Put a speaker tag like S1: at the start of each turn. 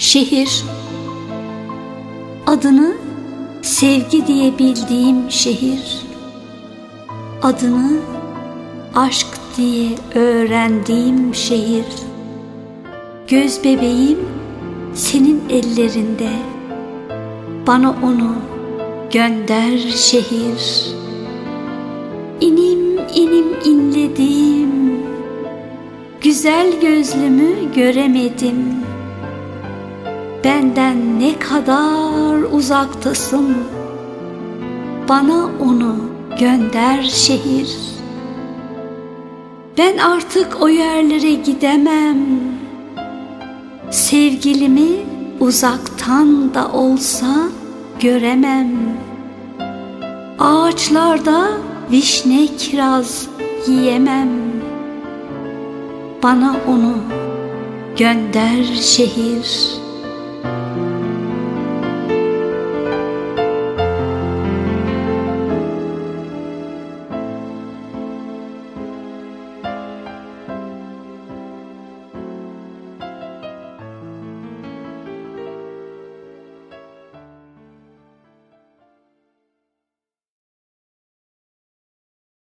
S1: Şehir, adını sevgi diye bildiğim şehir, adını aşk diye öğrendiğim şehir. Göz bebeğim senin ellerinde, bana onu gönder şehir. İnim inim inledim, güzel gözlümü göremedim. Benden ne kadar uzaktasın, bana onu gönder şehir. Ben artık o yerlere gidemem, sevgilimi uzaktan da olsa göremem. Ağaçlarda vişne kiraz yiyemem, bana onu gönder şehir.